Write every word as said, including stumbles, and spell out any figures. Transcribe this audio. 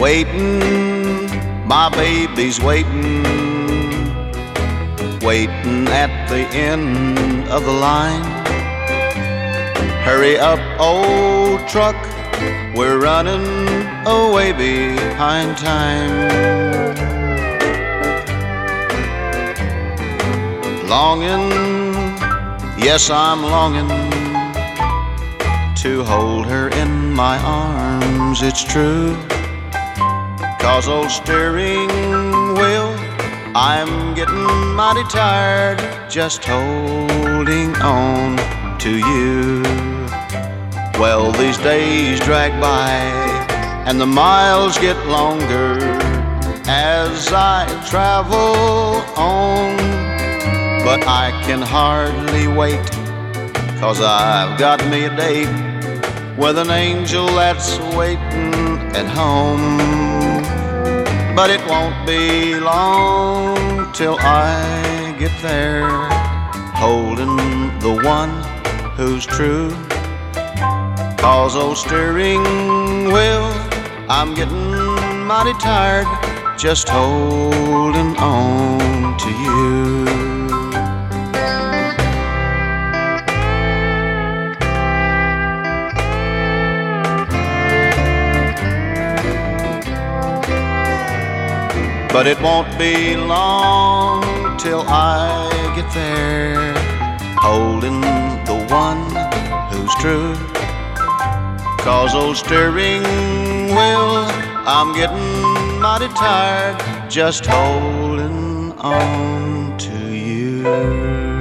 Waiting, my baby's waiting, waiting at the end of the line. Hurry up, old truck, we're running away behind time. Longing, yes, I'm longing to hold her in my arms, it's true. 'Cause old steering wheel, I'm getting mighty tired just holding on to you. Well, these days drag by and the miles get longer as I travel on. But I can hardly wait, 'cause I've got me a date with an angel that's waiting at home. But it won't be long till I get there, holding the one who's true. 'Cause old steering wheel, I'm getting mighty tired just holding on to you. But it won't be long till I get there, holding the one who's true. 'Cause old steering wheel, I'm getting mighty tired just holding on to you.